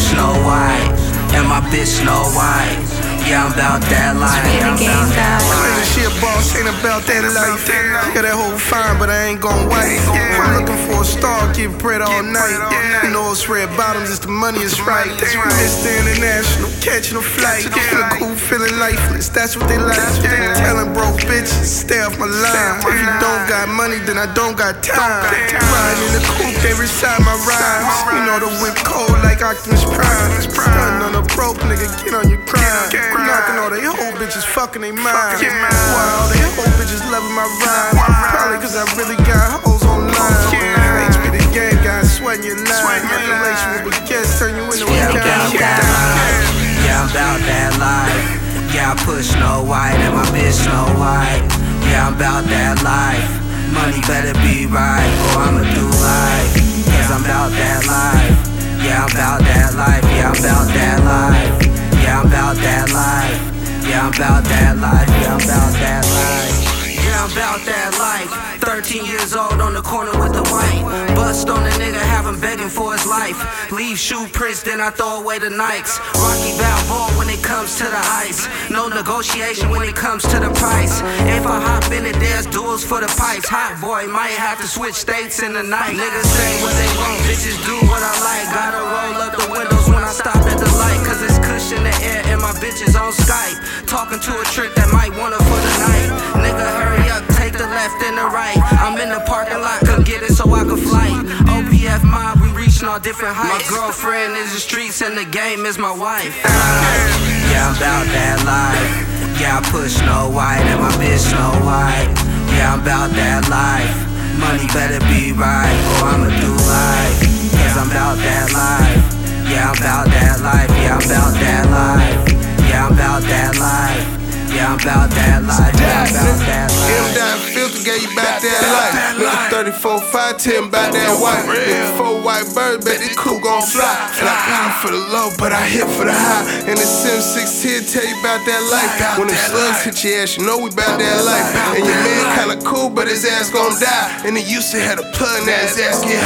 Snow White, and my bitch Snow White. Yeah, I'm about that life. Yeah, I'm about that life. She a boss, ain't about that life. Yeah, that whole fine, but I ain't gon' wait. I'm looking for a star, get bread all night. You know it's red bottoms, it's the money is right. Mr. International, catching a flight. Feeling cool, feeling lifeless, that's what they like. Telling broke bitches, stay off my line. If you don't got money, then I don't got time. Riding in the coupe, they recite my rhymes. You know the whip cold like Optimus Prime. Stunning on a broke nigga, get on your grind. Knocking all they whole bitches, fucking they mind. Why all they whole bitches loving my rhyme? Probably cause I really got hoes online. HP the game, guys sweating your line. Manipulation with baguettes turn you into a guy. Yeah, I'm about that life. Yeah, I push Snow White and my bitch Snow White. Yeah, I'm about that life. Money better be right, or I'ma do life. Cause I'm about that life. Yeah, I'm about that life. Yeah, I'm about that life. Yeah, I'm about that life. Yeah, I'm about that life. Yeah, I'm about that life. Yeah, I'm about that life. 13 years old on the corner with the white. Bust on a nigga, have him begging for his life. Leave shoe prints, then I throw away the Nikes. Rocky Balboa when it comes to the ice. No negotiation when it comes to the price. If I hop in it, there's duels for the pipes. Hot boy might have to switch states in the night. Niggas say what they want, bitches do what I like. Gotta roll up the windows when I stop at the light. Cause it's cush in the air and my bitch is on Skype. Talking to a trick that might want her for the night. Nigga hurry up, take the left and the right. I'm in the parking lot, come get it so I can flight. OPF mob, we reaching all different heights. My girlfriend is the streets and the game is my wife. Yeah, I'm about that life. Yeah, I push Snow White and my bitch Snow White. Yeah, I'm about that life. Money better be right, or I'ma do life. Cause I'm about that life. Yeah, I'm about that life. Yeah, I'm about that life. Yeah, I'm about that life. Yeah, I'm about that life. Yeah, I'm about that life. M down filter gave you about that life. Nigga 34-5, tell him about that white. Nigga 4 white birds, bet this coupe gon' fly. And I pound for the low, but I hit for the high. And the Sim 610 tell you about that life. When the slugs hit your ass, you know we about that life. And your man kinda cool, but his ass gon' die. And he used to have a plug, now his ass get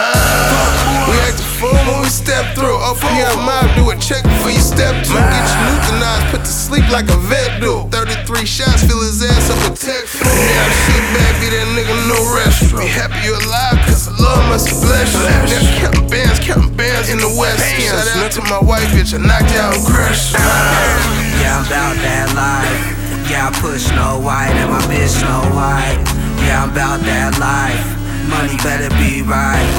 high. We act the fool when we step through. OPM mob, do a check before you step through. Get you euthanized, put to sleep like a vet do. 33 shots, fill his ass up with tech. Yeah, I'm shit back, be that nigga no rest. Be happy you alive, cause the Lord must have blessed you. Now counting bands in the West. Shout out to my white bitch, I knocked out and crushed. Yeah, I'm about that life. Yeah, I push Snow White and my bitch Snow White. Yeah, I'm about that life. Money better be right,